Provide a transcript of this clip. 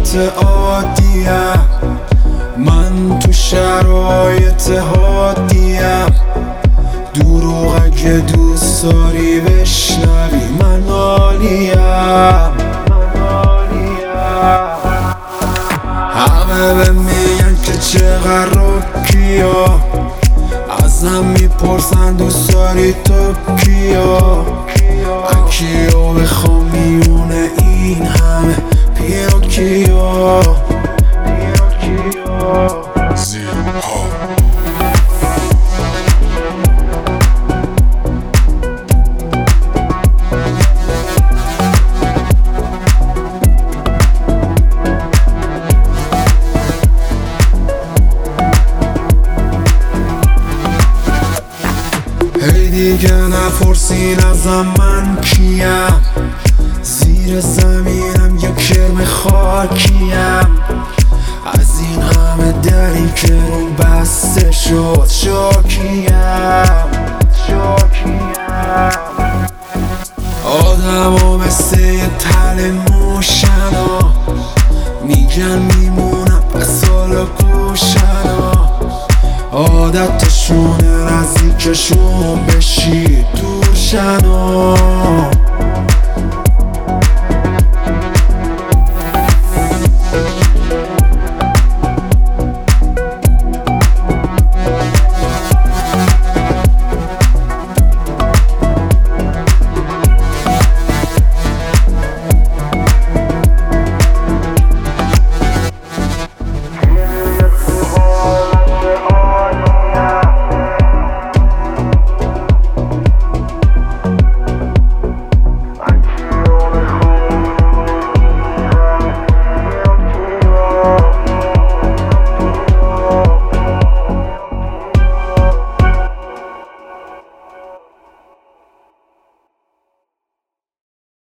شرایط عادیم، من تو شرایط حادیم. دروغ اگه دوست داری بشنوی من عالیم. همه به میگن که چقدر رکیا، ازم میپرسن دوست داری تو کیا. اکیو بخوام میونه این همه پیروکیا. هی دیگه نپرسین ازم من کیم، زیر زمینم یه کرم خاکیم. از این همه دری که روم بسته شد شاکیم. آدم ها مثل یه تل موشن ها، میگن میمونم پس حالا گوشن ها. عادتشونه نزدیکشون بشی دور شن ها.